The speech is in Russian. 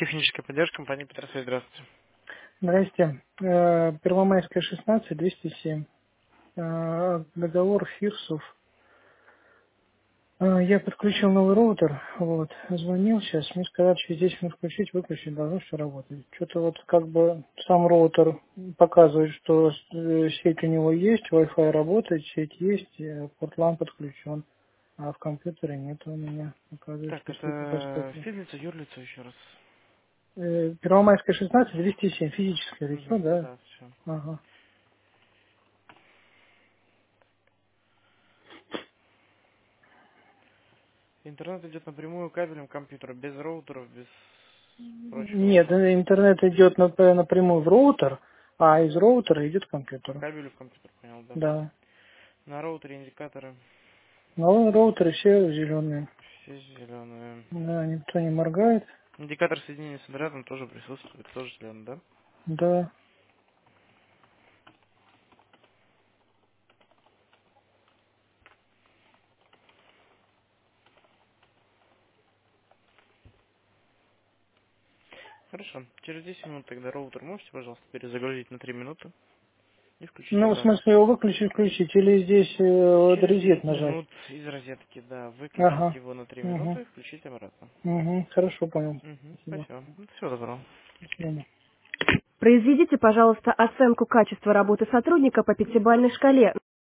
Техническая поддержка компании Петросвет. Здравствуйте. Здрасте. Первомайская, 16, 207. Договор Фирсов. Я подключил новый роутер, вот, звонил сейчас, мне сказали, через 10 минут включить, выключить, должно все работать. Что-то вот как бы сам роутер показывает, что сеть у него есть, Wi-Fi работает, сеть есть, портлан подключен, а в компьютере нет у меня, оказывается, Так, что сеть это недоступна. физлицо, юрлицо еще раз. Первомайская, 16, 207, физическое лицо, Угу, да? да, все. Ага. Интернет идет напрямую кабелем к компьютеру, без роутеров, без прочего. Нет, интернет идет напрямую в роутер, а из роутера идет к По компьютеру. кабелю в компьютер, понял, да. Да. На роутере индикаторы Но роутеры все зеленые. все зеленые. Да, никто не моргает. Индикатор соединения с интернетом тоже присутствует, тоже зеленый, да? Да. Хорошо. Через 10 минут тогда роутер можете, пожалуйста, перезагрузить на 3 минуты и включить Ну, в обратно. смысле, его выключить, включить, или здесь вот Через резет 10 нажать? минут из розетки, да, выключить Ага. его на 3 Угу. минуты и включить обратно. Угу. Хорошо, понял. Угу, Спасибо. спасибо. Всего доброго. До свидания. Произведите, пожалуйста, оценку качества работы сотрудника по пятибалльной шкале.